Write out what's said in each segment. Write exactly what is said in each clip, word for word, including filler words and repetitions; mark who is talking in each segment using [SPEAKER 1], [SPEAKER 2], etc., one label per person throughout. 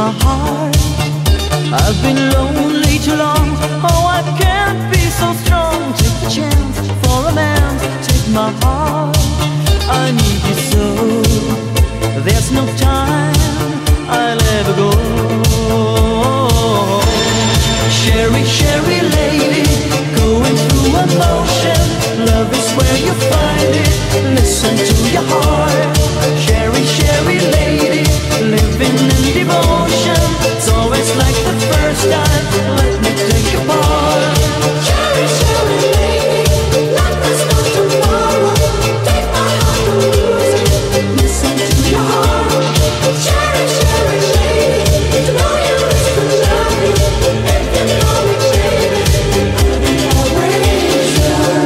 [SPEAKER 1] my heart. I've been lonely too long. Oh, I can't be so strong. Take the chance for a man. Take my heart. I need you so. There's no time I'll ever go. Sherry, Sherry lady, going through emotion. Love is where you find it. Listen to your heart. Sherry, Sherry lady, living in devotion. It's always like the first time. Let me take your part.
[SPEAKER 2] Cherry, cherry lady, like there's no tomorrow. Take my heart and lose it. Listen to your heart. Cherry, cherry lady, you know you used to love me. If you know me, baby, I'll be always yours.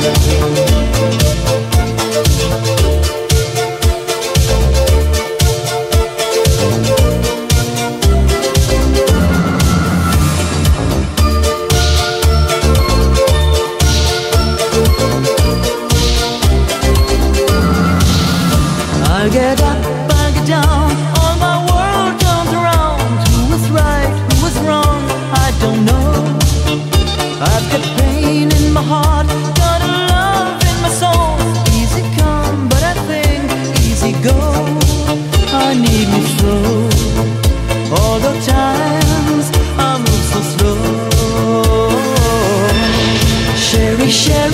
[SPEAKER 1] I get up, I get down, all my world turns around. Who was right, who was wrong, I don't know. I've got pain in my heart, got a love in my soul. Easy come, but I think easy go. I need you so. All the times I move so slow. Sherry, Sherry